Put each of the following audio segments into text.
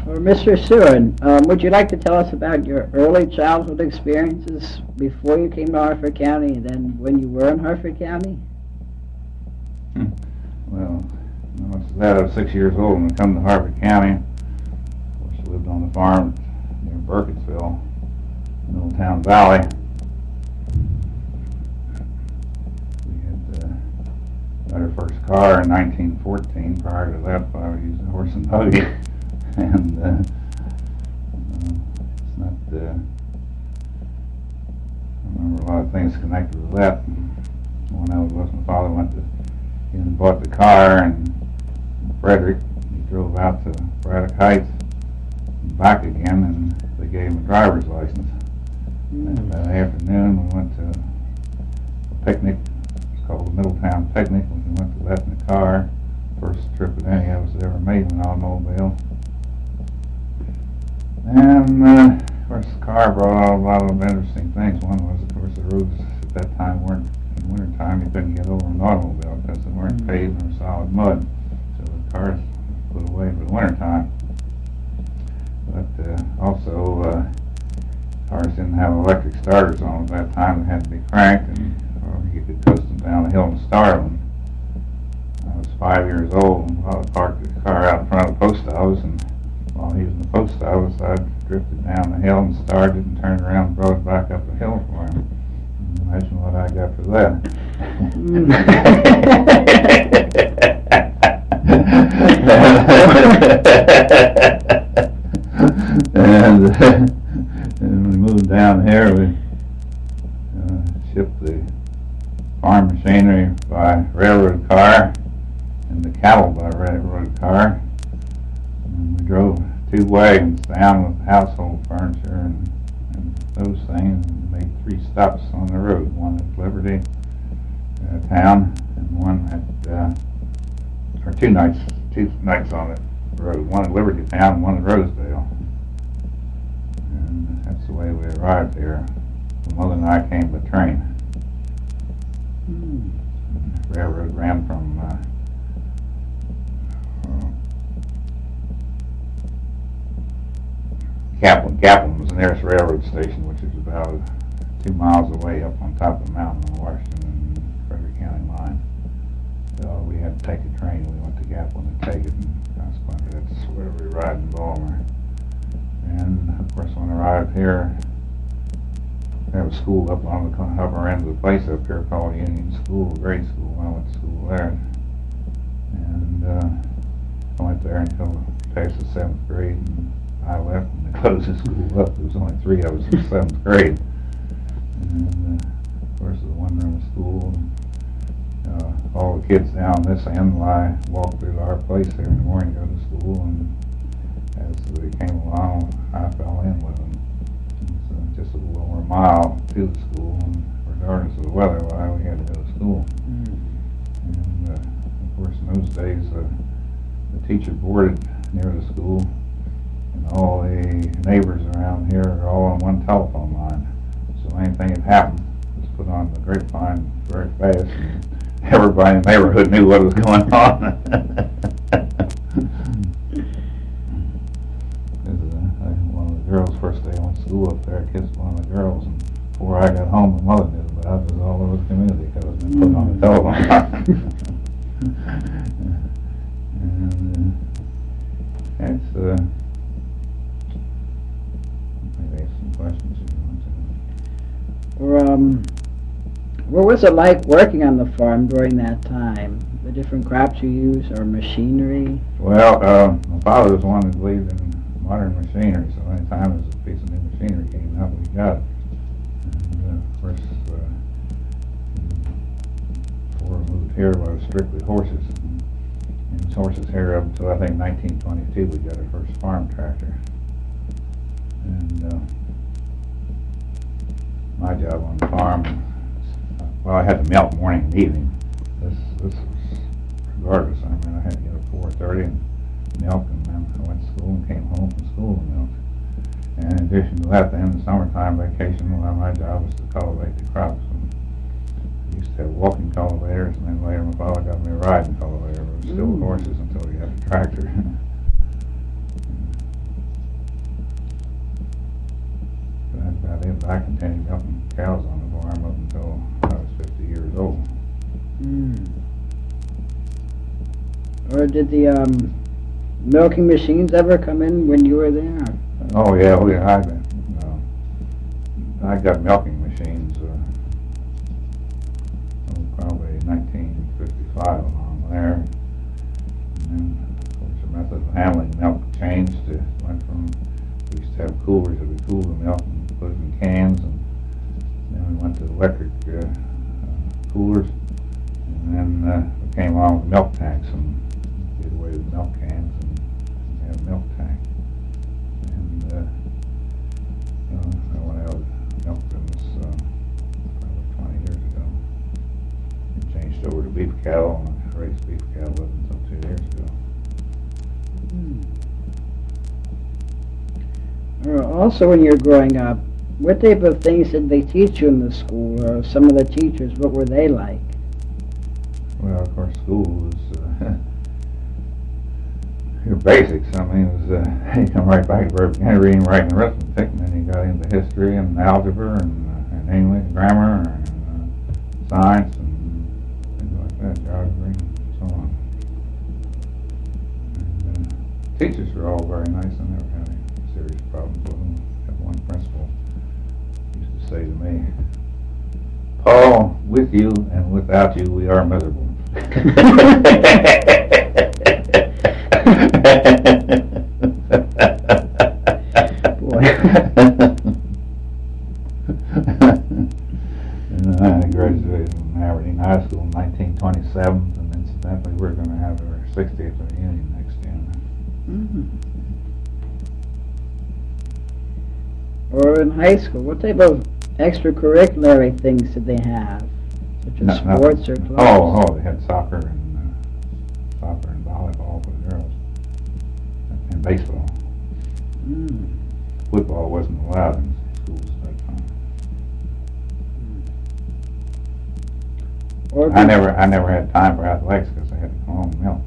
Well, Mr. Seward, would you like to tell us about your early childhood experiences before you came to Harford County and then when you were in Harford County? Well, I was 6 years old when I come to Harford County. Of course, I lived on the farm near Burkittsville, Middletown Valley. We had got our first car in 1914. Prior to that, I would use a horse and buggy. And it's not, I remember a lot of things connected with that. When I was with my father, went to and bought the car, and Frederick, he drove out to Braddock Heights and back again, and they gave him a driver's license. And that afternoon we went to a picnic. It's called the Middletown Picnic. We went to that in the car. First trip that any of us ever made in an automobile. And of course the car brought out a lot of interesting things. One was, of course, the roads at that time weren't, in wintertime you couldn't get over an automobile because they weren't paved or solid mud. So the cars put away for the wintertime. But also cars didn't have electric starters on at that time. They had to be cranked, and or you could coast them down the hill and start them. I was 5 years old, and I parked the car out in front of the post office, and while he was in the post office, I drifted down the hill and started and turned around and brought it back up the hill for him. Imagine what I got for that. And we moved down here. We shipped the farm machinery by railroad car and the cattle by railroad car. And we drove 2 wagons down with household furniture and those things, and made 3 stops on the road. One at Liberty town, and one at, or 2 nights on the road. One at Liberty town, and one at Rosedale. And that's the way we arrived here. My mother and I came by train. The railroad ran from Gaplin was the nearest railroad station, which is about 2 miles away up on top of the mountain on the Washington and Frederick County line. So we had to take a train. We went to Gaplin to take it, and consequently that's where we arrived in Baltimore. And of course, when I arrived here, there was a school up on the upper end of the place up here called Union School, grade school. I went to school there, and I went there until past the 7th grade. And I left and they closed the school up. There was only 3 of us in 7th grade. And of course, it was a one-room school. And, all the kids down this end, I walked through our place there in the morning to go to school. And as they came along, I fell in with them. It's just a little over a mile to the school, and regardless of the weather, why we had to go to school. And of course, in those days, the teacher boarded near the school. And all the neighbors around here are all on one telephone line. So anything that happened was put on the grapevine very fast, and everybody in the neighborhood knew what was going on. One of the girls, first day I went to school up there, I kissed one of the girls, and before I got home, my mother knew, but I was all over the community because it was been put on the telephone line. And it's questions if you want to. What was it like working on the farm during that time? The different crops you use or machinery? Well, my father was the one that believed in modern machinery, so any time there's a piece of new machinery came out, we got it. And of course, before we moved here, I was strictly horses. And it was horses here up until I think 1922 we got our first farm tractor. And my job on the farm, well, I had to milk morning and evening. This was regardless. I mean, I had to get up at 4:30 and milk, and then I went to school and came home from school and milked. And in addition to that, then in the summertime vacation, well, my job was to cultivate the crops. And I used to have walking cultivators, and then later my father got me a riding cultivator. It was still horses until we got a tractor. did the milking machines ever come in when you were there? Oh yeah, I got milking machines. Probably 1955 along there. And then, of course, the method of handling milk changed. It went from, we used to have coolers that would cool the milk and put it in cans, and then we went to electric coolers, and then we came on with milk tanks and did away with milk cans and had a milk tank. And I went out of milk business probably 20 years ago. It changed over to beef cattle, and I raised beef cattle until 2 years ago. Also, when you were growing up, what type of things did they teach you in the school, or some of the teachers, what were they like? Well, of course, school was your basics. I mean, it was you come right back to reading, writing, and arithmetic, and then you got into history and algebra and English, grammar, and science, and things like that, geography, and so on. And, teachers were all very nice. I never had any serious problems with them. I had one principal used to say to me, "Paul, with you and without you, we are miserable." Boy. And I graduated from Aberdeen High School in 1927, and incidentally, we're going to have our 60th reunion next year. Or in high school, what type of extracurricular things did they have, such as sports or clubs? Oh, they had soccer and volleyball for the girls, and baseball. Football wasn't allowed in schools at that time. I never had time for athletics because I had to come home and milk.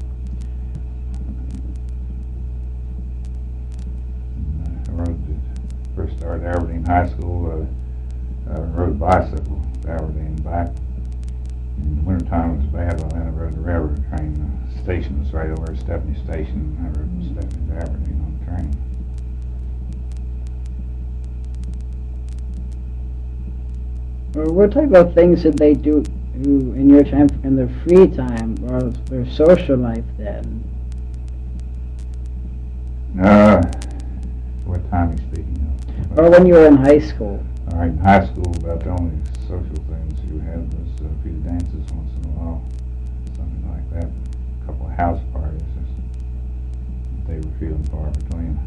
First started Aberdeen High School, I rode a bicycle to Aberdeen and back. In the wintertime it was bad, but then I rode the railroad train. The station was right over at Stepney Station, and I rode from Stepney to Aberdeen on the train. Or what type of things did they do in your time, in their free time, or their social life then? What time are you speaking of? Or when you were in high school? All right, in high school, about the only social things you had was a few dances once in a while, something like that. A couple of house parties. They were few and far between.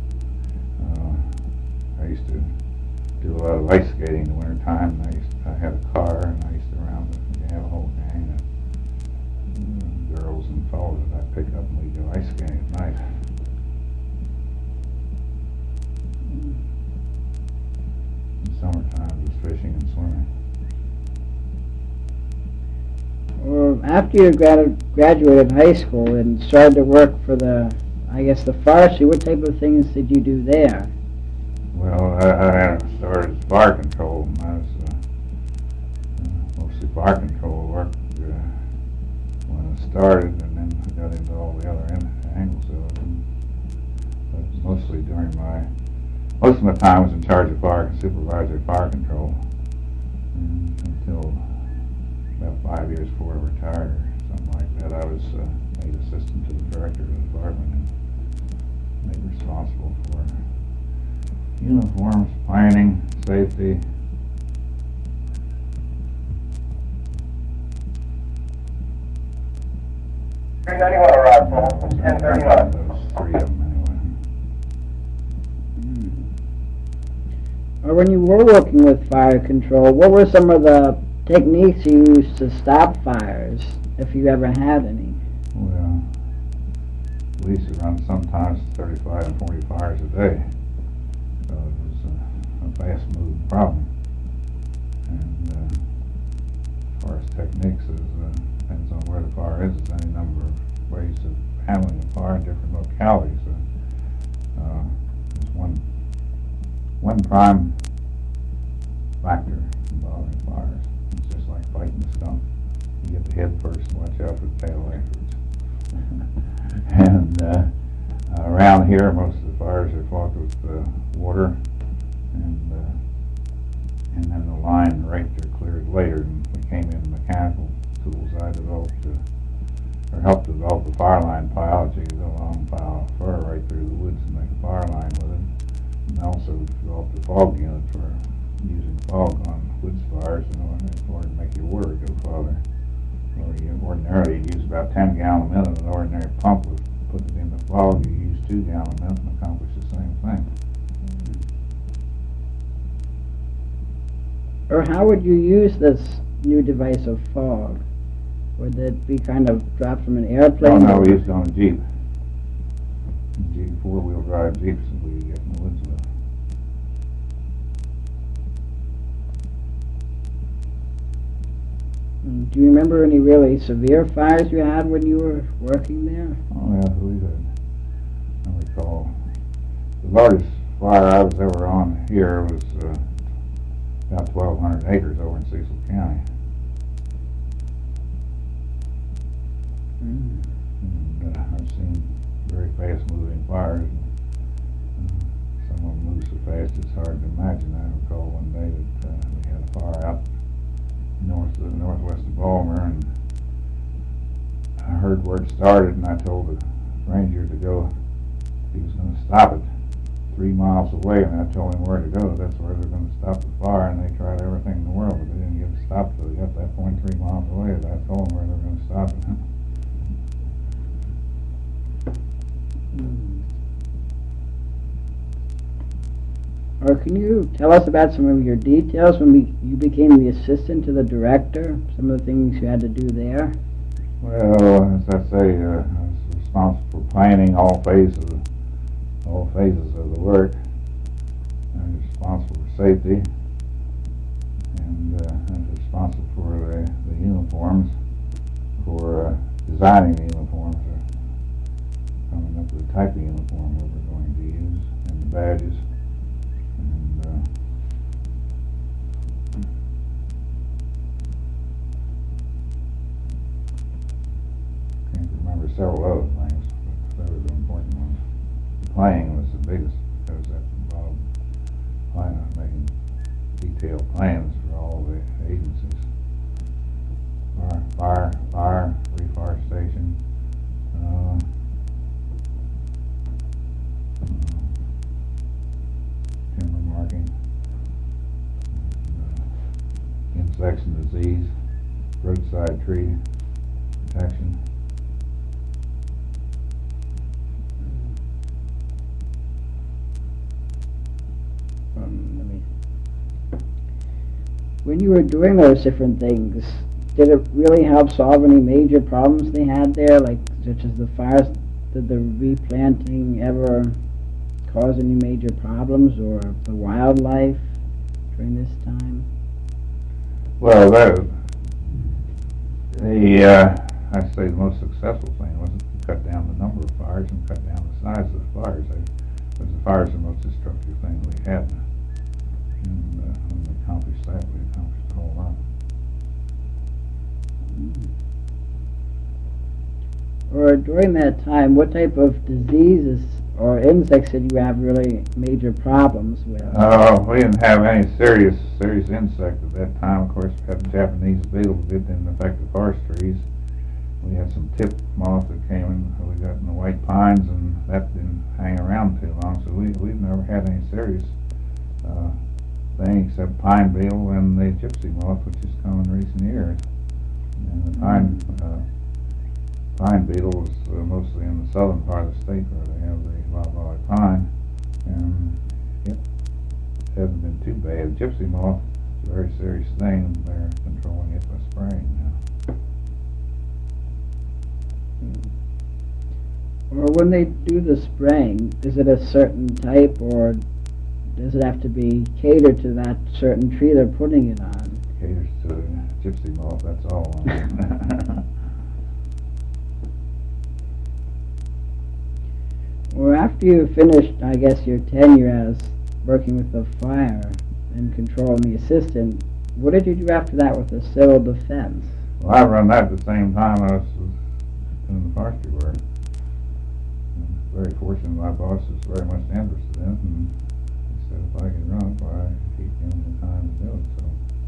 I used to do a lot of ice skating in the winter time. I had a car, and I used to have a whole gang of girls and fellows that I'd pick up, and we'd go ice skating at night. In summertime, it was fishing and swimming. Or after you graduated high school and started to work for the forestry, what type of things did you do there? Well, I started as fire control. I was mostly fire control work when I started, and then I got into all the other angles of it. But most of my time was in charge of supervisory fire control, and until about 5 years before I retired or something like that, I was made assistant to the director of the department and made responsible for uniforms, planning, safety. arrived, Paul. 10:31. Those three of them anyway. Or when you were working with fire control, what were some of the techniques you used to stop fires, if you ever had any? Well, we used to run sometimes 35 and 40 fires a day. So it was a fast-moving problem. And as far as techniques, depends on where the fire is. There's any number of ways of handling a fire in different localities. There's one prime factor involving fires. It's just like fighting a skunk. You get the head first and watch out for the tail afterwards. And around here, most of the fires are fought with water, and then the line rates are cleared later. And we came in mechanical tools. I developed or helped develop the fire line pile. So you could go along pile of fur right through the woods and make a fire line with it. And also developed a fog unit for using fog on woods fires in order to make your water go farther. Or you ordinarily use about 10 gallons a minute. An ordinary pump would put it in the fog. You use 2 gallons a minute and accomplish the same thing. Or how would you use this new device of fog? Would it be kind of dropped from an airplane? Oh no, we used it on a Jeep. Jeep, 4-wheel drive Jeeps that we get in the woods with. Do you remember any really severe fires you had when you were working there? Oh yeah, we did. I recall the largest fire I was ever on here was about 1,200 acres over in Cecil County. And I've seen very fast-moving fires. Some of them move so fast it's hard to imagine. I recall one day that we had a fire out northwest of Balmer, and I heard where it started, and I told the ranger to go. He was going to stop it 3 miles away, and I told him where to go. That's where they're going to stop the fire, and they tried everything in the world, but they didn't get it stopped till they got that point 3 miles away. And I told them where they were going to stop it. Or can you tell us about some of your details when you became the assistant to the director? Some of the things you had to do there? Well, as I say, I was responsible for planning all phases of the work. I was responsible for safety, and I was responsible for the uniforms, for designing the uniforms, coming up with the type of uniform we were going to use, and the badges. Several other things, but they were the important ones. The playing was the biggest because that involved making detailed plans for all the agencies. Fire, reforestation, timber marking, insects and disease, roadside tree protection. When you were doing those different things, did it really help solve any major problems they had there, like such as the fires? Did the replanting ever cause any major problems, or the wildlife during this time? Well, I'd say the most successful thing was to cut down the number of fires and cut down the size of the fires. Because the fires are the most destructive thing we had. And when we accomplished that, we accomplished a whole lot. Or during that time, what type of diseases or insects did you have really major problems with? We didn't have any serious insect at that time. Of course, we had the Japanese beetle that didn't affect the forest trees. We had some tip moth that came in. We got in the white pines, and that didn't hang around too long. So we've never had any serious thing except pine beetle and the gypsy moth, which has come in recent years. And the pine beetle is mostly in the southern part of the state where they have the loblolly pine, and it hasn't been too bad. Gypsy moth is a very serious thing. They're controlling it by spraying now. Or when they do the spraying, is it a certain type, or does it have to be catered to that certain tree they're putting it on? Caters to gypsy moth, that's all. Or after you finished, I guess, your tenure as working with the fire and controlling the assistant, what did you do after that with the civil defense? Well, I run that at the same time I was doing the forestry work. very fortunate. My boss is very much interested in it, and he said if I could run it, why he'd give me the time to do it. So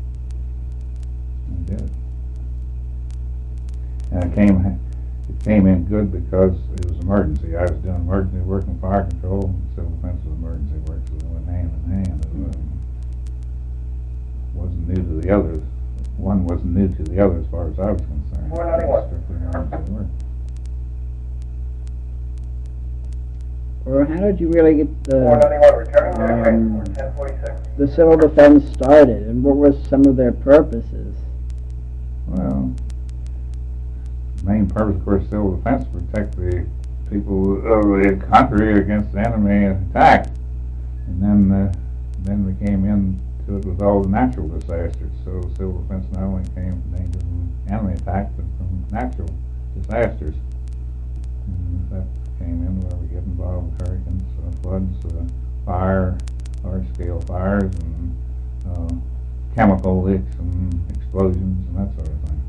I did it. And it came in good because it was emergency. I was doing emergency work in fire control, and civil defense was emergency work, so they went hand in hand. It wasn't new to the others. One wasn't new to the other as far as I was concerned. 491. Strictly emergency work. Or how did you really get 491, returning to the 1046. the civil defense started, and what were some of their purposes? Well, the main purpose, of course, civil defense, to protect the people of the country against the enemy attack. And then we came into it with all the natural disasters. So civil defense not only came from danger from enemy attack, but from natural disasters. And that came in where we get involved with hurricanes, floods, fire, large-scale fires, and chemical leaks and explosions and that sort of thing.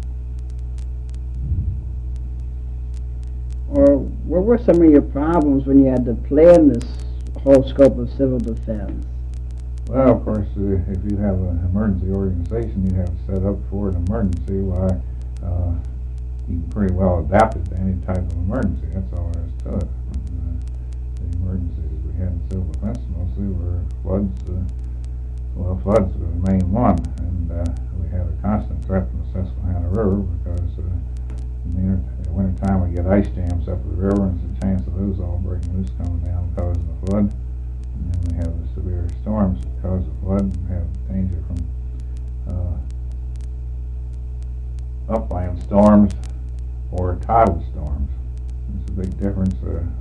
Or what were some of your problems when you had to plan this whole scope of civil defense? Well, of course, if you have an emergency organization, you have to set up for an emergency. Why, you can pretty well adapt it to any type of emergency. That's all there is to it. The emergencies we had in civil defense mostly were floods. Floods were the main one, and we had a constant threat from the Susquehanna River because in the wintertime we get ice jams up the river, and there's a chance of those all breaking loose coming down causing the flood. And then we have the severe storms that cause the flood. We have danger from upland storms or tidal storms. There's a big difference.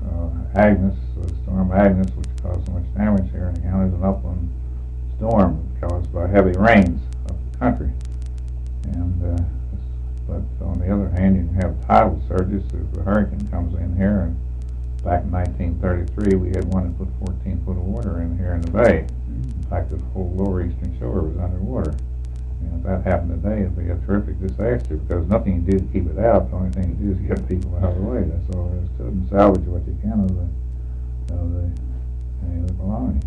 Storm Agnes, which caused so much damage here in the county, is an upland storm caused by heavy rains up the country. And but on the other hand, you can have tidal surges if a hurricane comes in here. And back in 1933, we had one that put 14 foot of water in here in the bay. In fact, the whole lower eastern shore was underwater. And if that happened today, it'd be a terrific disaster because nothing you do to keep it out. The only thing you do is get people out of the way. That's all there is to it, and salvage what you can of the belongings.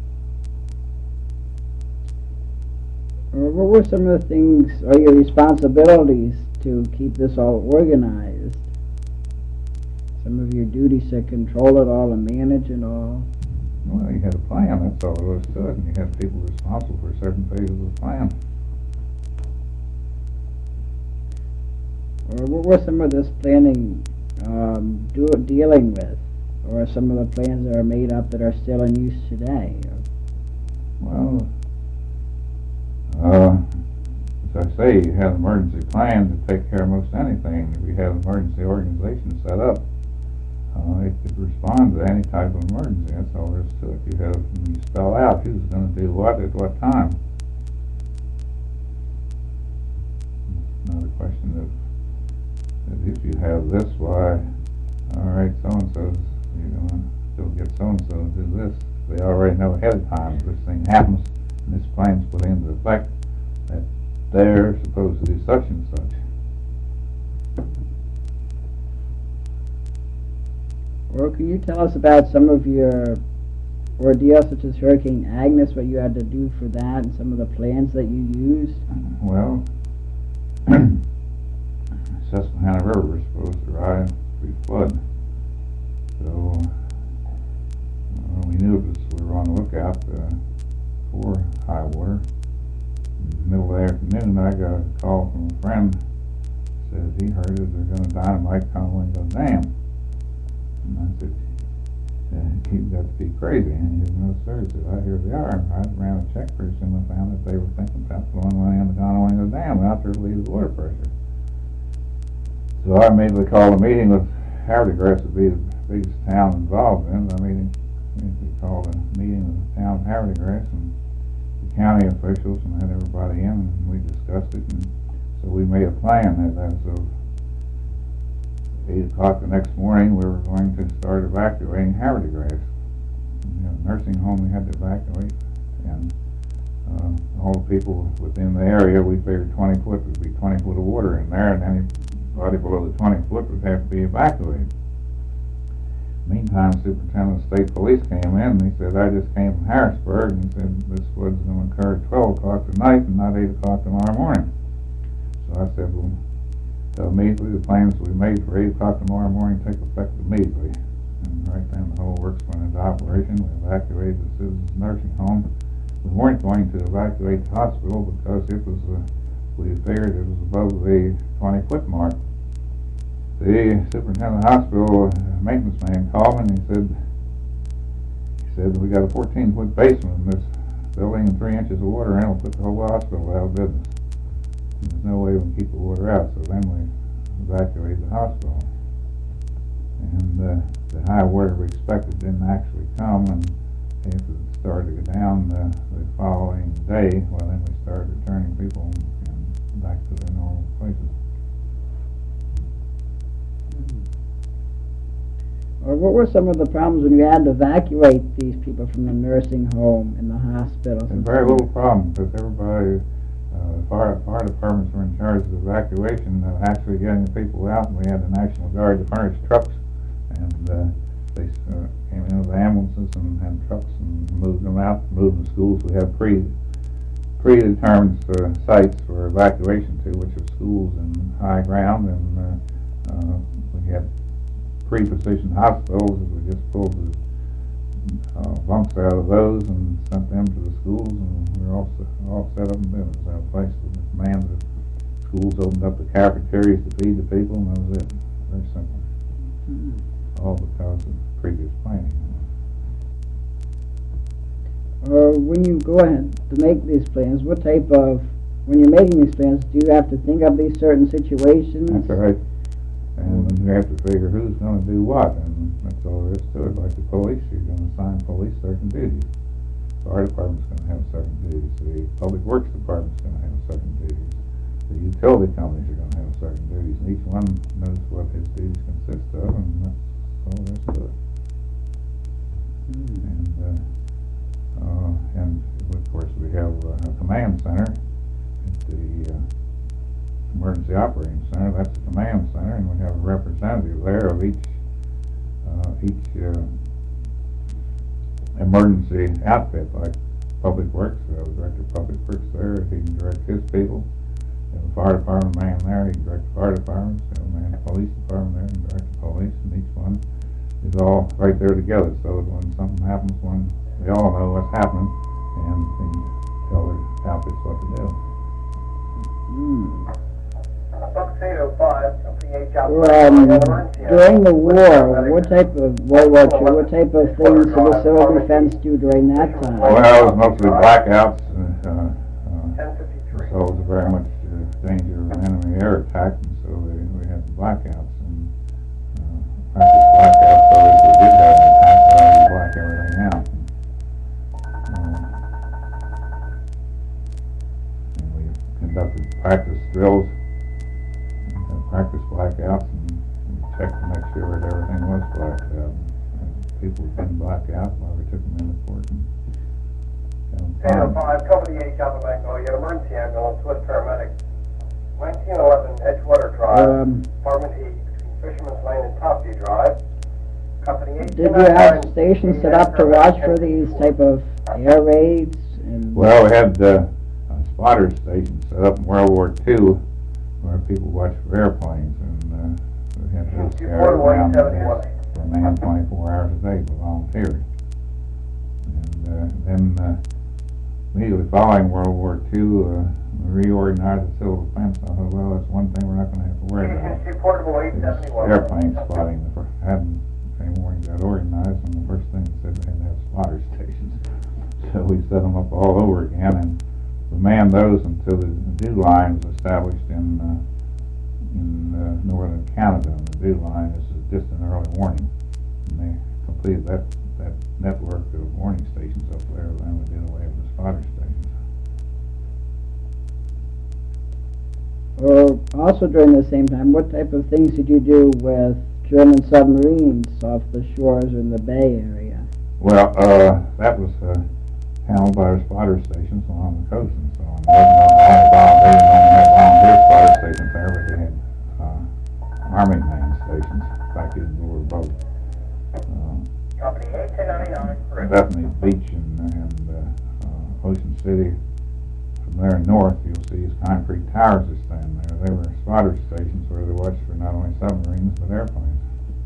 Or what were some of the things, or your responsibilities to keep this all organized? Some of your duties to control it all and manage it all? Well, you had a plan, that's all there was to it, and you had people responsible for certain phases of the plan. Or what were some of this planning dealing with? Or some of the plans that are made up that are still in use today? Well, as I say, you had an emergency plan to take care of most anything. If you had an emergency organization set up, it could respond to any type of emergency. That's all there is to it. You spell out who's going to do what at what time. Another question of if you have this, why, all right, so-and-so's, you're going to go get so-and-so to do this. They already know ahead of time if this thing happens and this plan's put into effect that they're supposed to do such and such. Or can you tell us about some of your ordeals, such as Hurricane Agnes, what you had to do for that, and some of the plans that you used? Well, Susquehanna River was supposed to rise pre-flood, so we knew we were on the lookout for high water. In the middle of the afternoon, I got a call from a friend. Said he heard that they're going to dynamite Conowingo Dam. And I said, you've got to be crazy. And he said, no, sir. He said, I hear they are. And I ran a check pretty soon and found that they were thinking about blowing money on the Conowingo Dam out there to relieve the water pressure. So I immediately called a meeting with Haverty-Grass, would be the biggest town involved in it. We called a meeting with the town of Haverty-Grass and the county officials and had everybody in, and we discussed it. And so we made a plan that as of 8 o'clock the next morning, we were going to start evacuating Haverty-Grass. We had a nursing home we had to evacuate, and all the people within the area, we figured 20 foot would be 20 foot of water in there, and anybody below the 20 foot would have to be evacuated. Meantime, time Superintendent of State Police came in, and he said, I just came from Harrisburg, and he said, this flood's going to occur at 12 o'clock tonight and not 8 o'clock tomorrow morning. So I said, well, immediately the plans we made for 8 o'clock tomorrow morning take effect immediately. And right then the whole works went into operation. We evacuated the Citizens Nursing Home. We weren't going to evacuate the hospital because it was, we figured it was above the 20-foot mark. The superintendent of the hospital maintenance man called me and he said we got a 14-foot basement in this building and 3 inches of water in it will put the whole hospital out of business. And there's no way we can keep the water out, so then we evacuated the hospital. And the high water we expected didn't actually come, and after it started to go down the following day, well then we started returning people and back to their normal places. Or what were some of the problems when you had to evacuate these people from the nursing home and the hospitals? And very little problem, because everybody, fire departments were in charge of the evacuation, actually getting the people out, and we had the National Guard to furnish trucks, and they came in with ambulances and had trucks and moved them out, moved them to schools. We had predetermined sites for evacuation to, which are schools and high ground, and we had pre-positioned hospitals. We just pulled the bunks out of those and sent them to the schools, and we were all set up in business. Our place was manned. The schools opened up the cafeterias to feed the people, and that was it. Very simple. All because of previous planning. When you go ahead to make these plans, what type of, when you're making these plans, do you have to think of these certain situations? That's right. And you have to figure who's going to do what, and that's all there is to it. Like the police, you're going to assign police certain duties. The fire department's going to have certain duties. The public works department's going to have certain duties. The utility companies are going to have certain duties, and each one knows what his duties consist of, and that's all there is to it. And of course we have a command center at the Emergency Operating Center. That's the command center, and we have a representative there of each emergency outfit, like Public Works. We have a director of Public Works there. He can direct his people. We have a fire department man there. He can direct the fire departments. We have a man in the police department there. He can direct the police, and each one is all right there together. So that when something happens, when they all know what's happening, and they can tell their outfits what to do. During the war, what type of World War II, what type of things did the civil defense do during that time? Well, it was mostly blackouts. So it was very much danger of an enemy air attack, and so we had blackouts and practice blackouts. So if we did have an attack, we black everything out. And we conducted practice drills. Practice blackouts, and we checked to make sure that everything was blacked out. And people didn't black out while we took them into court. And 5, Company 8, Alpha Magnolia, emergency ambulance with paramedic. 1911 Edgewater Drive, Apartment 8, between Fisherman's Lane and Topview Drive. Company 8. Did you have stations set up to watch for these type of air raids? Well, we had a spotter station set up in World War II where people watched for airplanes, and we had those scattered around for a man 24 hours a day for volunteers. And then immediately following World War II, we reorganized the civil defense. I thought, well, that's one thing we're not going to have to worry about. Is airplane spotting. I hadn't anymore got organized, and the first thing they said they had to have spotter stations. So we set them up all over again, and we manned those until the dew line was established in northern Canada. And the dew line is just an early warning. And they completed that network of warning stations up there, then we did away with the spotter stations. Also during the same time, what type of things did you do with German submarines off the shores or in the Bay Area? Well, that was handled by our spotter stations along the coast and so on. They didn't only have volunteer spotter stations there, but they had Army man stations back in the boat. Company 8 to 99. Bethany Beach and Ocean City. From there north, you'll see these concrete towers that stand there. They were spotter stations where they watched for not only submarines but airplanes.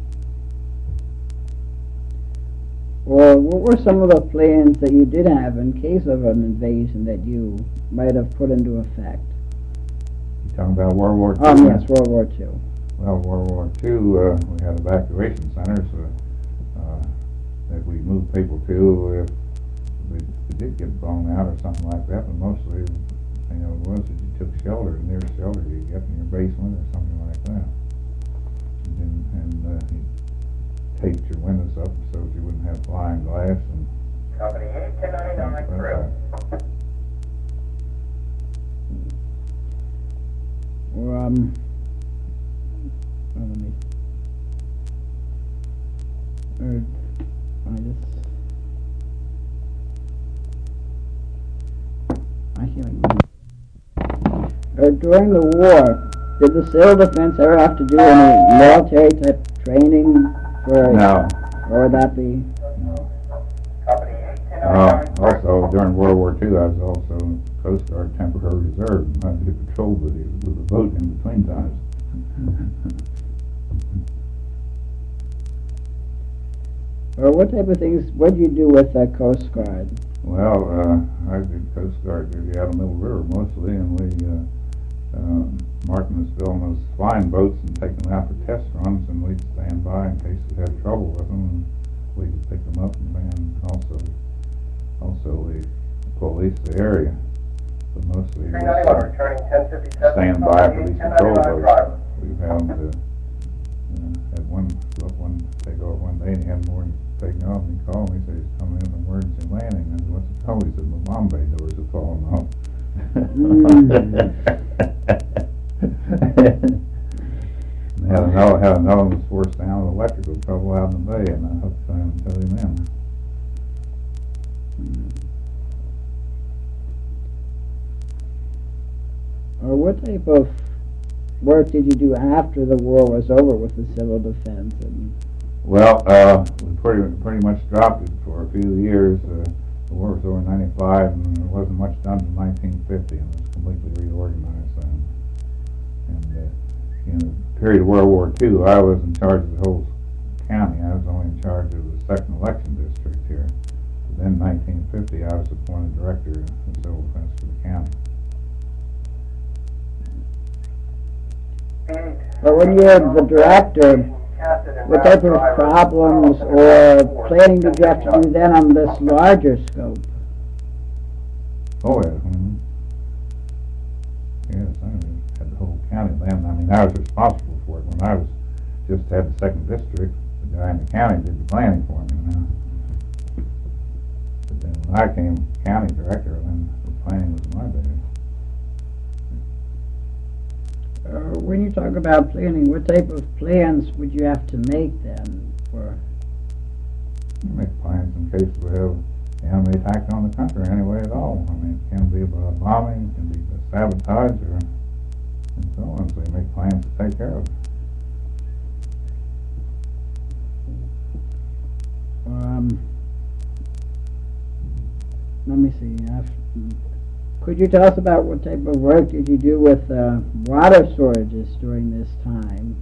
Well, what were some of the plans that you did have in case of an invasion that you might have put into effect? You talking about World War II? Yes, World War II. Well, World War II, we had evacuation centers that we moved people to if they did get blown out or something like that, but mostly, it was that you took shelter, the nearest shelter you get in your basement or something like that. And you taped your windows up so that you wouldn't have flying glass. And Company 8 to 99 crew. Well, let me. During the war, did the civil defense ever have to do any military type training for? No. Or would that be? No. Company 8 to 99 Also, during World War II, I was also in Coast Guard Temporary Reserve, and I did patrol with the boat in between times. Or what type of things? What did you do with the Coast Guard? Well, I did Coast Guard duty out of Middle River mostly, and we Martin was building those flying boats and taking them out for test runs, and we'd stand by in case we had trouble with them, and we could pick them up, and also we policed the area, but mostly it was returning 1057. stand by for these patrol boats. We've had them to had one take off one day, and he had more than taken off, and he called me, he said he's coming in an emergency landing. I said, what's the trouble? He said, the Bombay doors have fallen off. Had another one was forced down with electrical trouble out in the bay, and I hooked him and towed him in. What type of work did you do after the war was over with the civil defense? Well, we pretty much dropped it for a few years. The war was over in '95, and there wasn't much done in 1950, and it was completely reorganized then. And in the period of World War II, I was in charge of the whole county. I was only in charge of the second election district here. But then in 1950, I was appointed director of civil defense for the county. But when you're the director, what type of problems or planning did you have to do then on this larger scope? Oh, yeah. Yes, I had the whole county then. I mean, I was responsible for it. When I was just had the second district, the guy in the county did the planning for me. But then when I became county director, then the planning was my baby. When you talk about planning, what type of plans would you have to make then? Make plans in case we have enemy attack on the country anyway at all. I mean, it can be about bombing, it can be about sabotage, and so on. So you make plans to take care of it. Let me see. Could you tell us about what type of work did you do with water shortages during this time?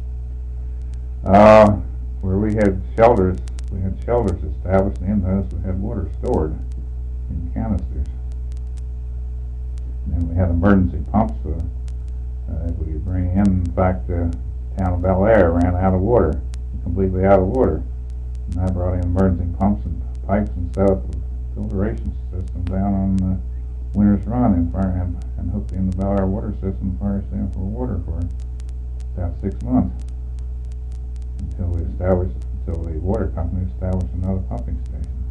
Where we had shelters established, and in those we had water stored in canisters. And then we had emergency pumps that we could bring in. In fact, the town of Bel Air ran out of water, completely out of water. And I brought in emergency pumps and pipes and set up a filtration system down on Winter's Run and hooked in the Bel Air water system, Fire Stand for water for about 6 months until the water company established another pumping station.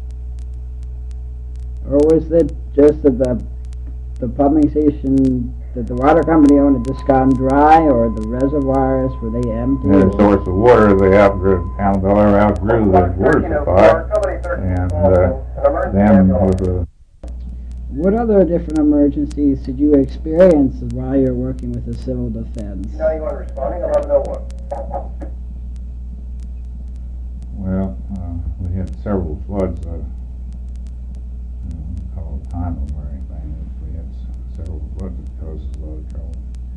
Or was it just that the pumping station that the water company owned had just gone dry, or the reservoirs, were they empty? Their source of water, the town of Bel Air outgrew the water supply, and then with What other different emergencies did you experience while you're working with the civil defense? 91 responding, 1101. Well, several floods, call it time or anything. We had several floods that caused us a lot of trouble.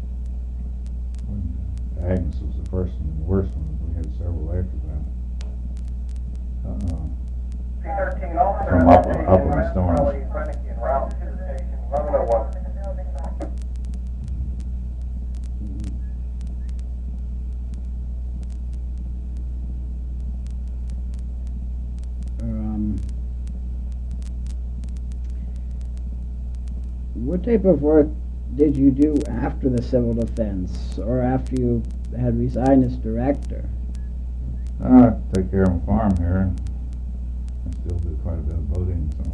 Agnes was the first and the worst one. We had several after that. From up in the storms. What type of work did you do after the civil defense, or after you had resigned as director? I take care of my farm here. I still do quite a bit of boating and so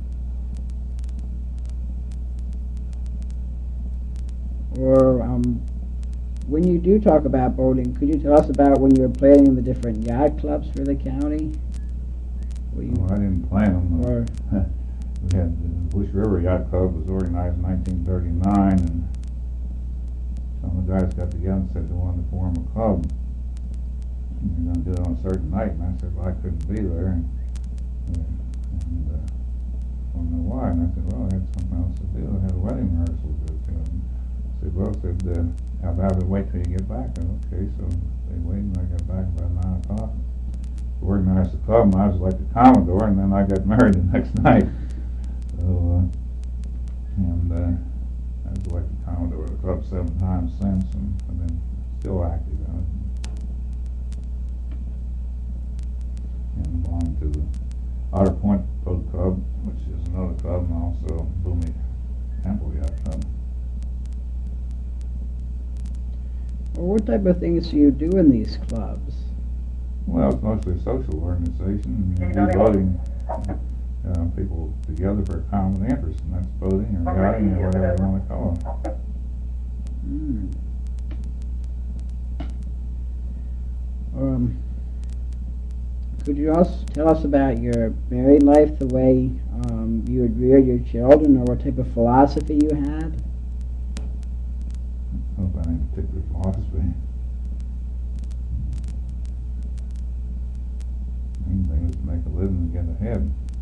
on. Or when you do talk about boating, could you tell us about when you were planning the different yacht clubs for the county? I didn't plan them. Or we had the Bush River Yacht Club was organized in 1939, and some of the guys got together and said they wanted to form a club. And they're going to do it on a certain night, and I said, well, I couldn't be there. And I don't know why. And I said, well, I had something else to do. I had a wedding rehearsal to go to. And I said, well, how about we wait till you get back? And okay, so they waited, and I got back about 9 o'clock. Organized the club, and I was like the Commodore, and then I got married the next night. So, I was like the Commodore of the club 7 times since, and I've been still active on it. And belong to the Otter Point Boat Club, which is another club, and also Boomy Temple Yacht Club. Well, what type of things do you do in these clubs? Well, it's mostly a social organization. We do boating. People together for a common interest, and that's boating or yachting or whatever you want to call it. Could you also tell us about your married life, the way you had reared your children, or what type of philosophy you had? I don't know about any particular philosophy. The main thing was to make a living and get ahead.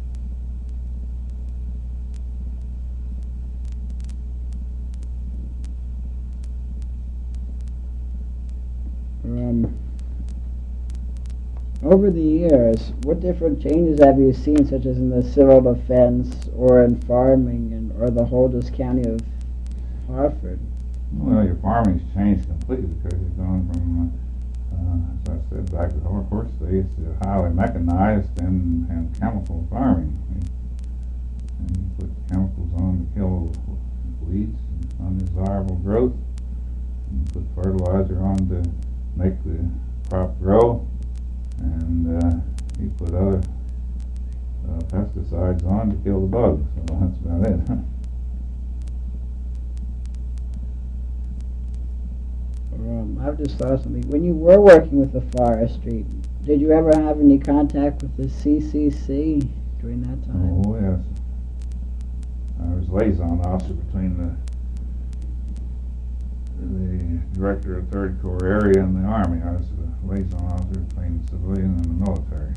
Over the years, what different changes have you seen, such as in the civil defense or in farming or the Holders County of Hartford? Well, your farming's changed completely because you've gone from, as I said, back to the horse days to highly mechanized and chemical farming. And you put chemicals on to kill weeds and undesirable growth. And you put fertilizer on to make the crop grow. And you put other pesticides on to kill the bugs. So that's about it. I've just thought of something. When you were working with the forestry, did you ever have any contact with the CCC during that time? Oh, yes. I was liaison officer between the director of 3rd Corps area and the Army. I was the liaison officer between the civilian and the military.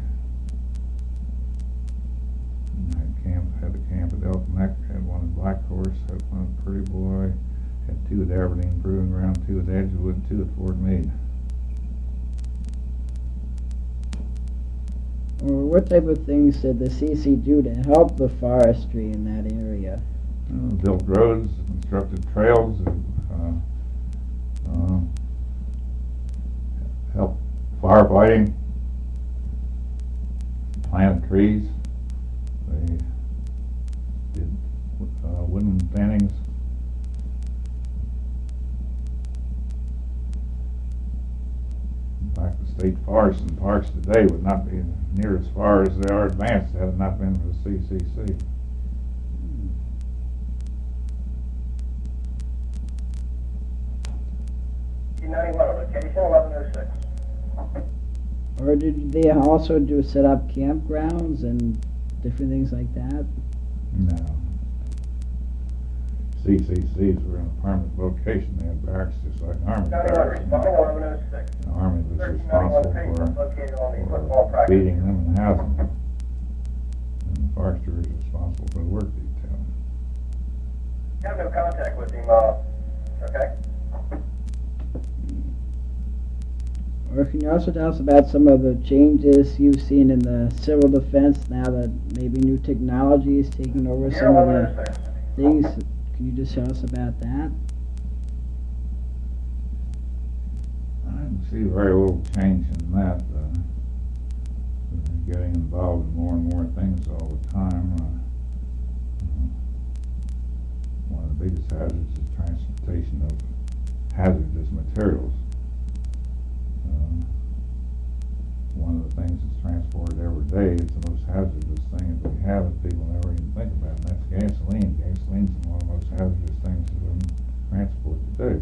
And had a camp at Elk Neck, had one at Black Horse, had one at Pretty Boy, had 2 at Aberdeen Proving Ground, 2 at Edgewood, 2 at Fort Meade. Or what type of things did the CC do to help the forestry in that area? Built roads, constructed trails, helped firefighting, planted trees. They did wooden plantings. In fact, the state forests and parks today would not be near as far as they are advanced had it not been for the CCC. Location 1106. Or did they also set up campgrounds and different things like that? No. CCCs were in a permanent location. They had barracks just like Army barracks. The Army was responsible for feeding them and housing them. have no contact with him, okay? Or can you also tell us about some of the changes you've seen in the civil defense now that maybe new technology is taking over some of the things? Can you just tell us about that? I can see very little change in that. We're getting involved in more and more things all the time. One of the biggest hazards is transportation of hazardous materials. One of the things that's transported every day is the most hazardous thing that we have that people never even think about, and that's gasoline. Gasoline's one of the most hazardous things that we transport today.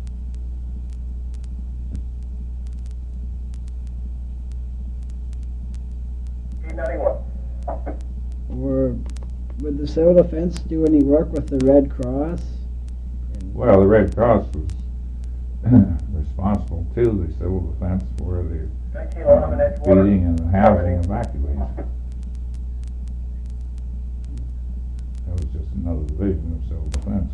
Or would the civil defense do any work with the Red Cross? Well, the Red Cross was responsible to the civil defense for the feeding and the housing of evacuees. That was just another division of civil defense.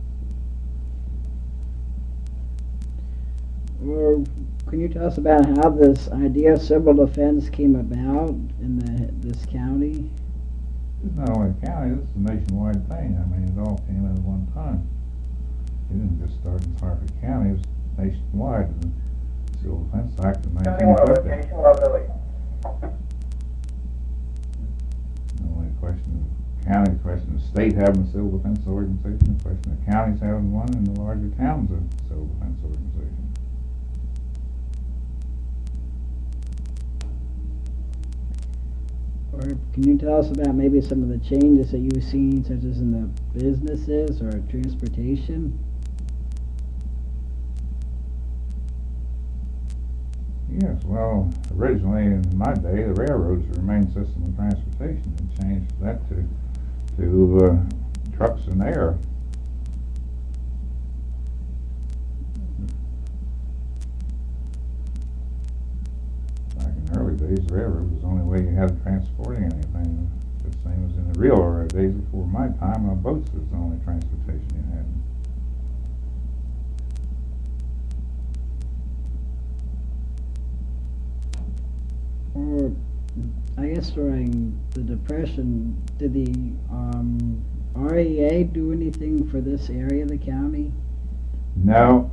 Or can you tell us about how this idea of civil defense came about in this county? It's not only a county, this is a nationwide thing. I mean, it all came in at one time. It didn't just start in Harford County, it was nationwide. And the Civil Defense Act of 1950. Only a question of county, a question of state having a civil defense organization, a question of counties having one, and the larger towns a civil defense organization. Or can you tell us about maybe some of the changes that you've seen, such as in the businesses or transportation? Yes, well, originally in my day, the railroads were the main system of transportation, and changed that to trucks and air. Back in the early days, the railroad was the only way you had of transporting anything. The same as in the real days before my time, boats was the only transportation you had. Or I guess during the Depression, did the REA do anything for this area of the county? No.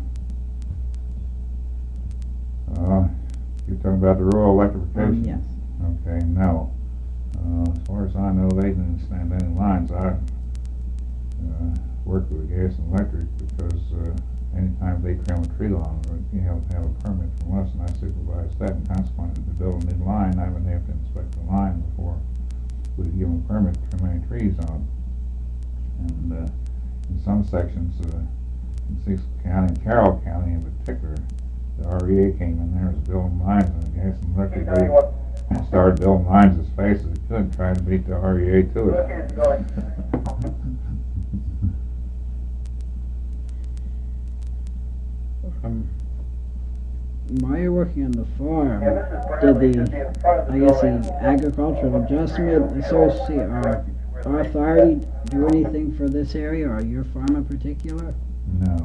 You're talking about the rural electrification? Yes. Okay, no. As far as I know, they didn't stand any lines. I worked with gas and electric because anytime they trim a tree line, you have to have a permit from us, and I supervised that, and consequently, to build a new line, I would have to inspect the line before we'd give them a permit to trim any trees on. And in some sections, in Cecil County and Carroll County in particular, the REA came in there, was building lines, and the gas and electric, they started building lines as fast as they could, trying to beat the REA to it. While you're working on the farm, did the Agricultural Adjustment Association or our authority do anything for this area or your farm in particular? No.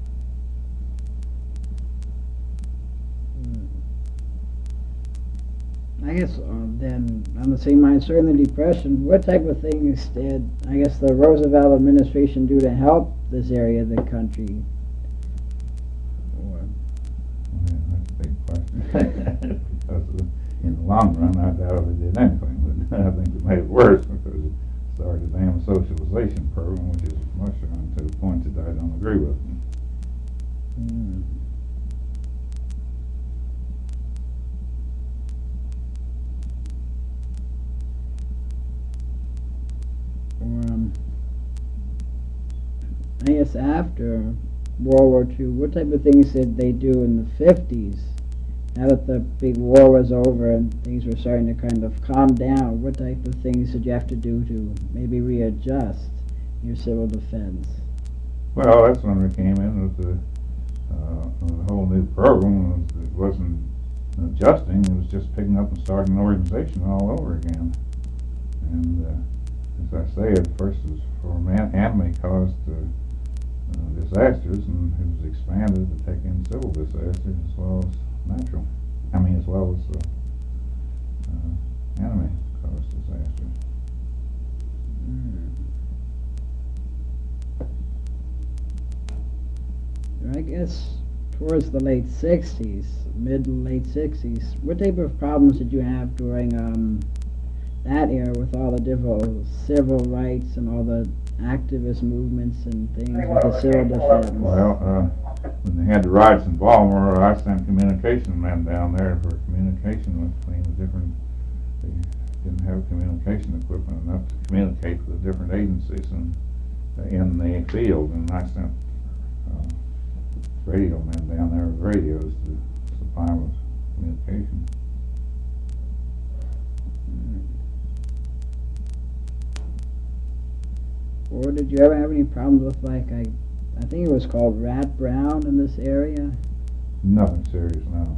I guess then, on the same line, during the Depression, what type of things did, I guess, the Roosevelt administration do to help this area of the country? That's a big question. Because in the long run, I doubt if it did anything, but I think it made it worse because it started a damn socialization program, which is mushroom to the point that I don't agree with. I guess after World War II, what type of things did they do in the 50s? Now that the big war was over and things were starting to kind of calm down, what type of things did you have to do to maybe readjust your civil defense? Well, that's when we came in with the whole new program. It wasn't adjusting, it was just picking up and starting an organization all over again. And as I say, at first it was for anime-caused disasters, and it was expanded to take in civil disasters as well as natural. I mean, as well as anime-caused disasters. I guess towards the late 60s, mid and late 60s, what type of problems did you have during that era with all the different civil rights and all the activist movements and things with the civil defense? Well, when they had the riots in Baltimore, I sent communication men down there for communication between the different. They didn't have communication equipment enough to communicate with the different agencies in the field, and I sent radio men down there with radios to supply them with communication. Or did you ever have any problems with, like, I think it was called Rat Brown in this area? Nothing serious, no.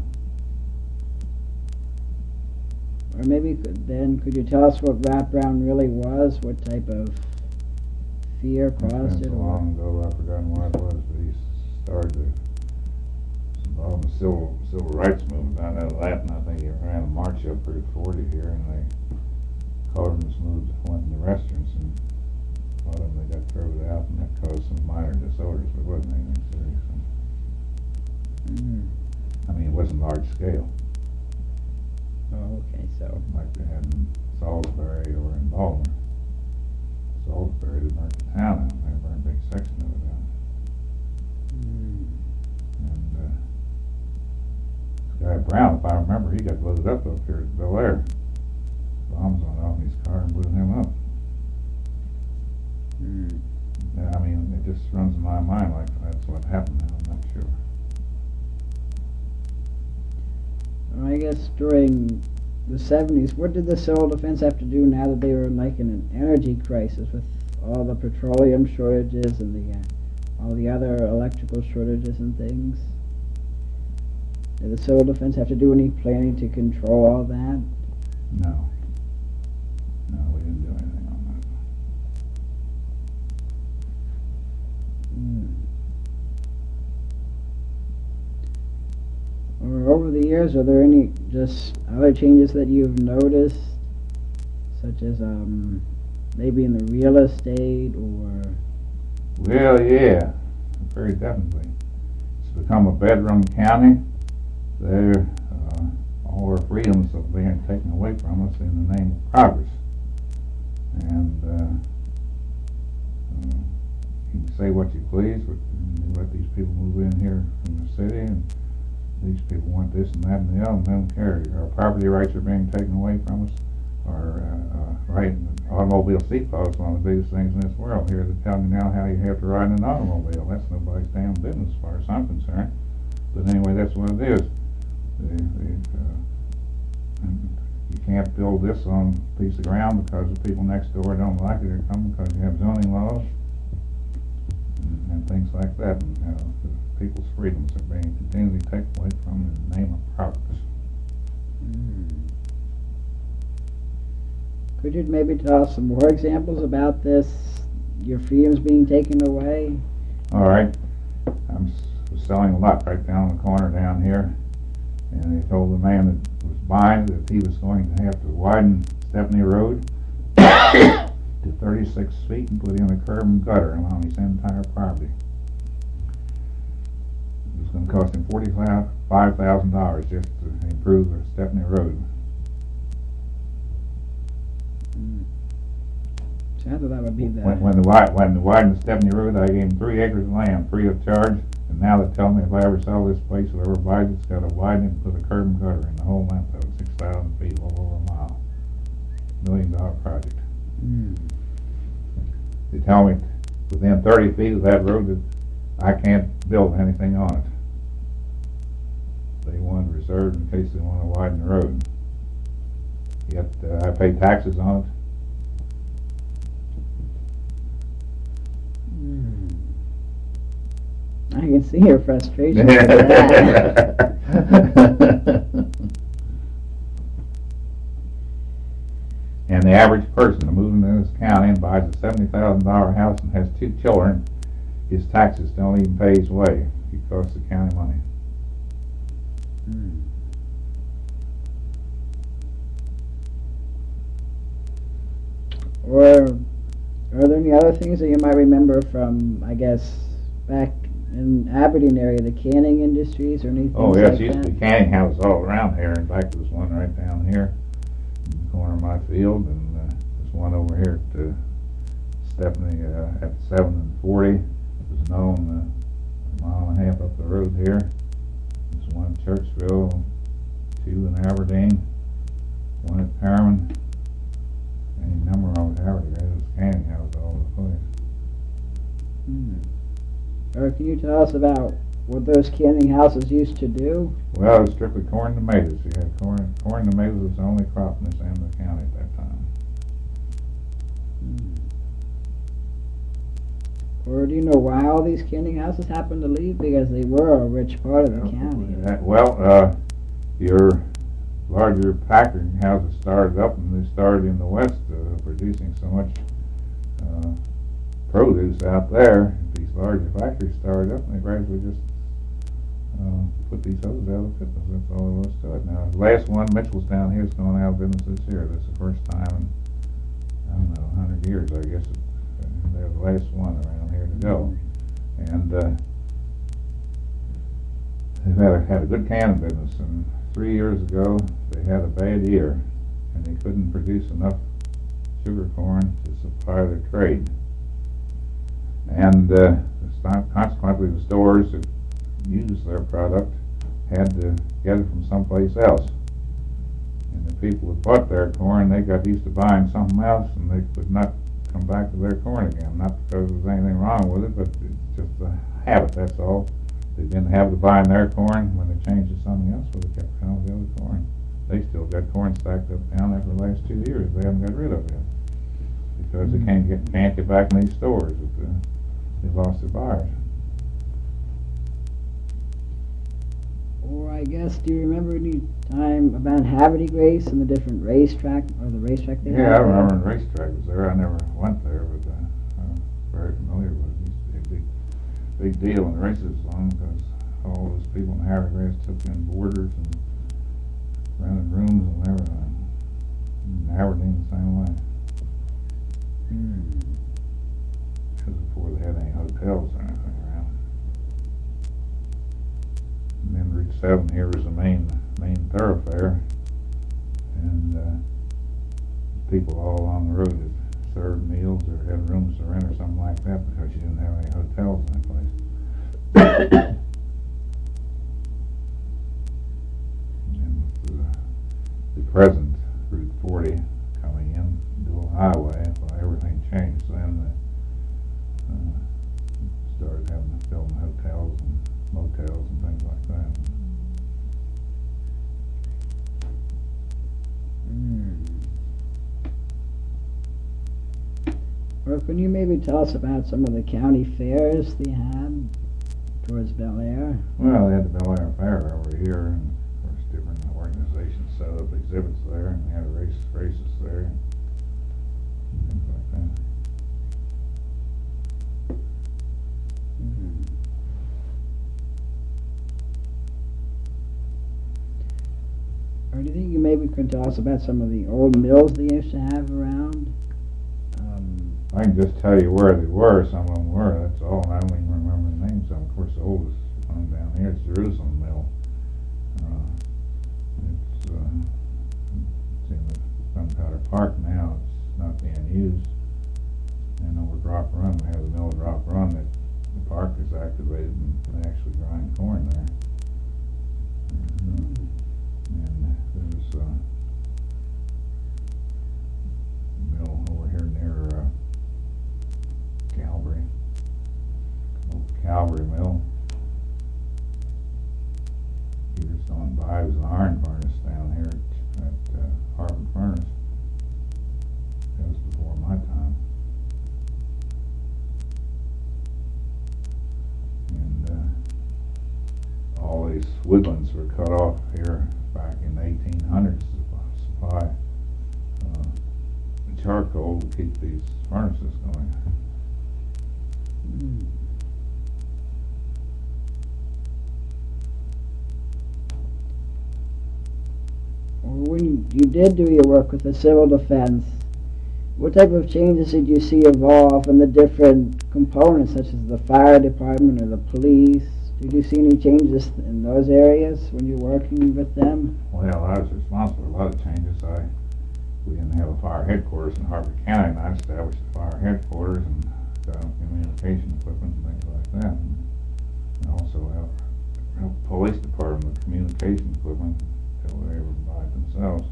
Or maybe could you tell us what Rat Brown really was? What type of fear caused it? So long ago, I've forgotten what it was, but he started involved in the civil rights movement. I know that, and I think he ran a march up Route 40 here, and they caught him and went in the restaurants, and a lot of them they got thrown out, and that caused some minor disorders, but it wasn't anything serious. I mean, it wasn't large scale. Oh, okay, so. Like they had in Salisbury or in Baltimore. Salisbury, they burnt the town out. They burned a big section of it out. And this guy Brown, if I remember, he got blown up here at Bel Air. Bombs went off in his car and blew him up. Yeah, I mean, it just runs in my mind like that's what happened. I'm not sure. I guess during the 70s, what did the civil defense have to do now that they were like in an energy crisis with all the petroleum shortages and all the other electrical shortages and things? Did the civil defense have to do any planning to control all that? No. No, we didn't do anything on that. Or over the years, are there any just other changes that you've noticed, such as maybe in the real estate or? Well, yeah, very definitely. It's become a bedroom county. There, all our freedoms are being taken away from us in the name of progress. And you can say what you please, but you let these people move in here from the city, and these people want this and that and the other, and they don't care. Our property rights are being taken away from us. Our automobile seatbelt is one of the biggest things in this world. Here they're telling you now how you have to ride in an automobile. That's nobody's damn business as far as I'm concerned. But anyway, that's what it is. You can't build this on a piece of ground because the people next door don't like it or come because you have zoning laws and things like that. And people's freedoms are being continually taken away from in the name of progress. Could you maybe tell us some more examples about this, your freedoms being taken away? All right. I'm selling a lot right down the corner down here, and they told the man that was buying that he was going to have to widen Stepney Road to 36 feet and put in a curb and gutter along his entire property. It was going to cost him $45,000 just to improve the Stepney Road. So I thought that would be the... When they widened the Stepney Road, I gave him 3 acres of land free of charge, and now they tell me if I ever sell this place, whoever buys it's got to widen it and put a curb and gutter in the whole length of it, 6,000 feet, all over a mile. $1 million project. They tell me within 30 feet of that road that I can't build anything on it. They want it reserved in case they want to widen the road. Yet I pay taxes on it. I can see your frustration with that. And the average person moving in this county and buys a $70,000 house and has 2 children, his taxes don't even pay his way. It costs the county money. Or are there any other things that you might remember from, I guess, back in Aberdeen area, the canning industries or anything Oh, yes, like used to that? be canning houses all around here. In fact, there's one right down here in the corner of my field, and there's one over here at Stephanie at 7 and 40. It was known a mile and a half up the road here. There's one in Churchville, 2 in Aberdeen, one at Perriman. Any number of Aberdeen. There's canning houses all over the place. Or can you tell us about what those canning houses used to do? Well, it was strictly corn and tomatoes. You had corn and tomatoes was the only crop in this end of the county at that time. Or do you know why all these canning houses happened to leave? Because they were a rich part of the county. Your larger packing houses started up, and they started in the west, producing so much produce out there. These larger factories started up, and they gradually just put these others out of business. That's all there was to it. Now, the last one, Mitchell's down here, is going out of business this year. That's the first time in, I don't know, 100 years, I guess. They're the last one around here to go. And they've had a good canning business. And 3 years ago, they had a bad year, and they couldn't produce enough sugar corn to supply their trade. And consequently, the stores that use their product had to get it from someplace else. And the people who bought their corn, they got used to buying something else, and they could not come back to their corn again. Not because there was anything wrong with it, but it's just a habit, that's all. They didn't have to buy their corn. When they changed to something else, well, they kept coming with the other corn. They still got corn stacked up down there for the last 2 years. They haven't got rid of it because they can't get back in these stores. They've lost their buyers. Or I guess, do you remember any time about Haverty Grace and the different racetrack or the racetrack they had? Yeah, I remember the racetrack was there. I never went there, but I'm very familiar with it. It used to be a big deal when the races was on because all those people in Haverty Grace took in boarders and rented rooms and everything. In Aberdeen, the same way. Because before they had any hotels or anything around. And then Route 7 here was the main thoroughfare, and people all along the road had served meals or had rooms to rent or something like that because you didn't have any hotels in that place. And with the present Route 40 coming in, dual highway, well, everything changed then. Started building hotels and motels and things like that. Or can you maybe tell us about some of the county fairs they had towards Bel Air? Well, they had the Bel Air Fair over here, and of course different organizations set up exhibits there, and they had races there, and things like that. Or do you think you maybe could tell us about some of the old mills they used to have around? I can just tell you where they were. Some of them were. That's all. And I don't even remember the names of them. Of course, the oldest one down here is Jerusalem Mill. It's in the Gunpowder Park now. It's not being used. And over Drop Run, we have the mill at Drop Run that the park is activated and they actually grind corn there. And there's a mill over here near Calvary, old Calvary Mill. You're just on by, it was an iron furnace down here at Harvard Furnace. That was before my time. And all these woodlands were cut off here back in the 1800s to supply charcoal to keep these furnaces going. When you did do your work with the civil defense, what type of changes did you see evolve in the different components, such as the fire department or the police? Did you see any changes in those areas when you're working with them? Well, I was responsible for a lot of changes. We didn't have a fire headquarters in Harford County, and I established a fire headquarters and got them communication equipment and things like that. And also helped the police department with communication equipment until they were able to buy it themselves.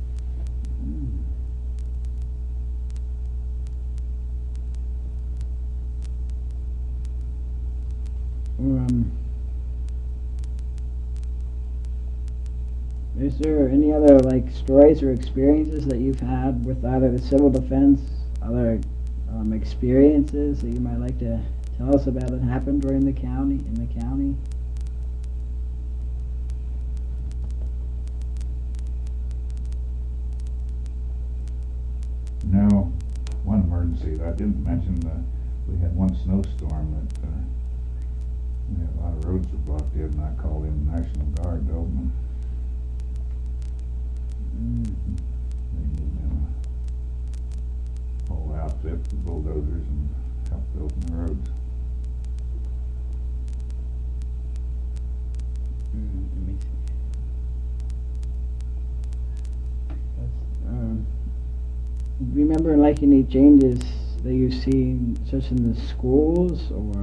Is there any other stories or experiences that you've had with either the civil defense, other experiences that you might like to tell us about that happened during the county, in the county? No, one emergency that I didn't mention, we had one snowstorm that we had a lot of roads were blocked in, and I called in the National Guard to open them. They moved in a whole outfit with bulldozers and helped open the roads. Let me see. Remember any changes that you've seen, such in the schools or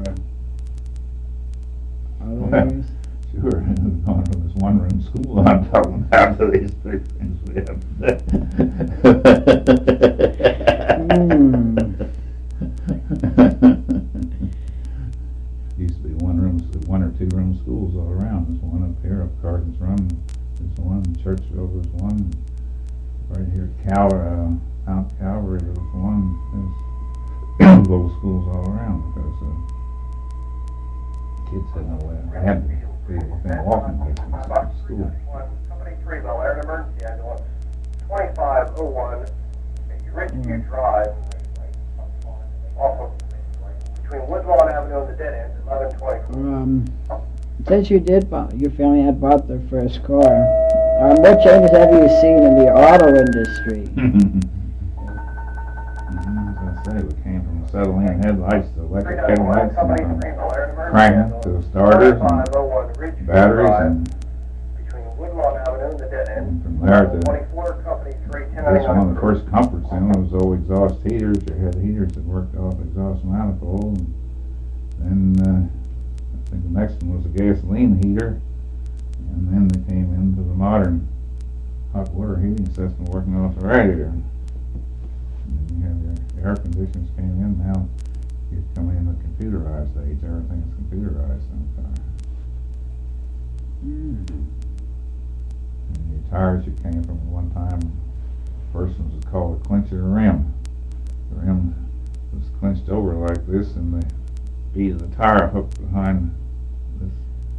other areas? Sure, going from this one-room school on top of half of these big things we have Used to be one or two room schools all around. There's one up here up Carson's Run. There's one in Churchville. There's one right here at Mount Calvary. There's one. There's little schools all around because kids had nowhere. They had to be within walking distance of school. Company 3, Bel Air, an emergency ambulance, 2501 Ridgeview Drive, off of between Woodlawn Avenue and the dead end, 1124. Since your family had bought their first car, what changes have you seen in the auto industry? As I say, we came from acetylene headlights to electric headlights, and from crank to starters and batteries, and from there to this one of the first comforts in was old exhaust heaters. You had heaters that worked off exhaust manifold, and then I think the next one was a gasoline heater, and then they came into the modern hot water heating system working off the radiator. And you have your air conditioners came in. Now you come in the computerized age. Everything is computerized in the car. And your tires, you came from one time. The first one was called a clincher rim. The rim was clinched over like this, and the bead of the tire hooked behind this.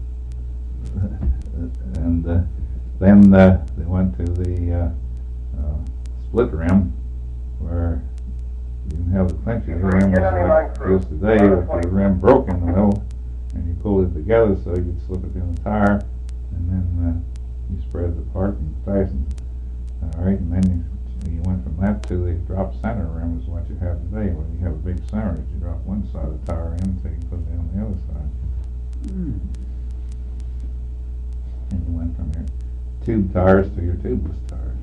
And then they went to the split rim, where you didn't have the clincher. The rim was like this today, with the rim broke in the middle, and you pulled it together so you could slip it in the tire, and then you spread it apart and fastened. All right, and then you went from that to the drop center rim, is what you have today, where you have a big center that you drop one side of the tire in, so you can put it on the other side. And you went from your tube tires to your tubeless tires.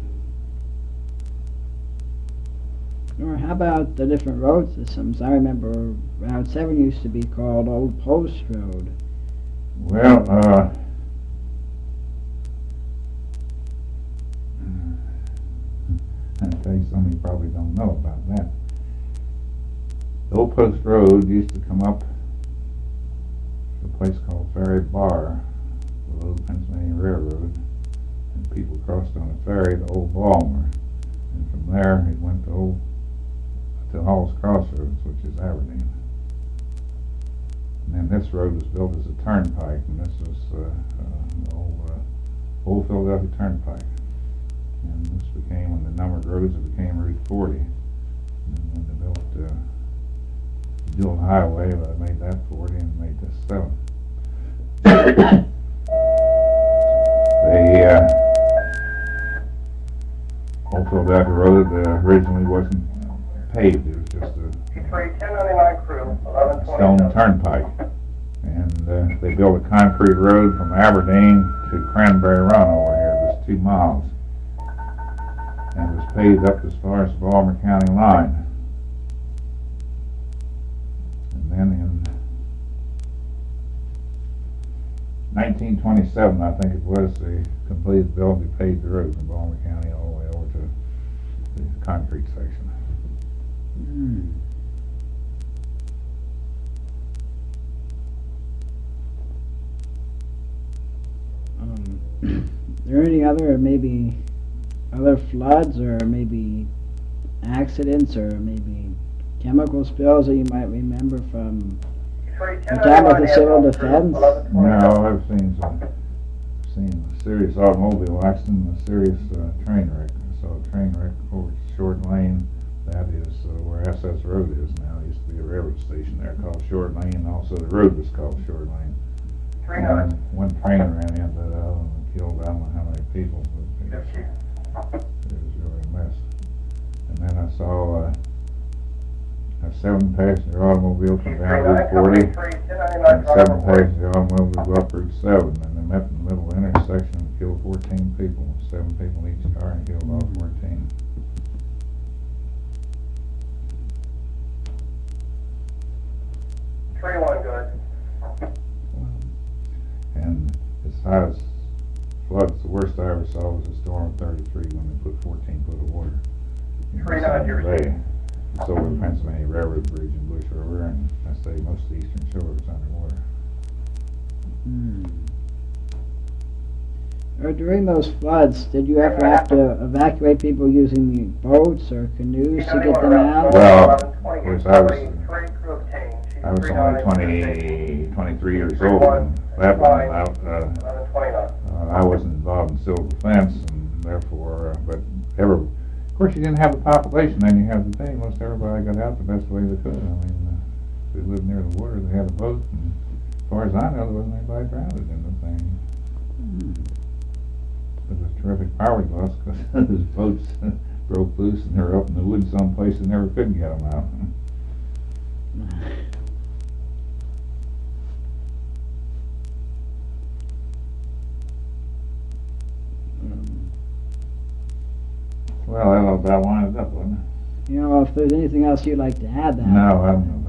Or how about the different road systems? I remember Route 7 used to be called Old Post Road. Well, I'll tell you something you probably don't know about that. The Old Post Road used to come up to a place called Ferry Bar, the Old Pennsylvania Railroad, and people crossed on a ferry to Old Balmer, and from there it went to Hall's Crossroads, which is Aberdeen. And then this road was built as a turnpike, and this was the old Philadelphia Turnpike. And this became, when the numbered roads, it became Route 40. dual highway, but I made that 40 and made this 7. Old Philadelphia Road originally wasn't paved, it was just a stone turnpike. And they built a concrete road from Aberdeen to Cranberry Run over here, just 2 miles. And it was paved up as far as the Baltimore County line. And then in 1927, I think it was, they completed the building, they paved the road from Baltimore County all the way over to the concrete section. Are there any other, maybe other floods or maybe accidents or maybe chemical spills that you might remember from the time of the civil defense? No, I've seen a serious automobile accident and a serious train wreck. I saw a train wreck over Short Lane. That is where SS Road is now. It used to be a railroad station there called Short Lane, and also the road was called Short Lane. One train ran into that and killed I don't know how many people. It was really a mess. And then I saw a 7-passenger automobile come down Route 40 and a 7-passenger automobile go up Route 7, and they met in the middle of the intersection and killed 14 people, 7 people in each car, and killed all 14. And as high as floods, the worst I ever saw was a storm of 33 when they put 14 foot of water in the Bay. It's over the Pennsylvania Railroad Bridge in Bush River, and I say most of the eastern shore was underwater. Or during those floods, did you ever have to evacuate people using boats or canoes to get them out? Well, of course, I was only 23 years old when that went out. I wasn't involved in civil defense, and therefore, of course, you didn't have the population, then you have the thing. Most everybody got out the best way they could. I mean, they lived near the water, they had a boat, and as far as I know, there wasn't anybody drowned in the thing. It was a terrific power loss because those boats broke loose and they were up in the woods someplace and never could get them out. Well, that about winds up, wasn't it? You know, if there's anything else you'd like to add, that. No, I don't know.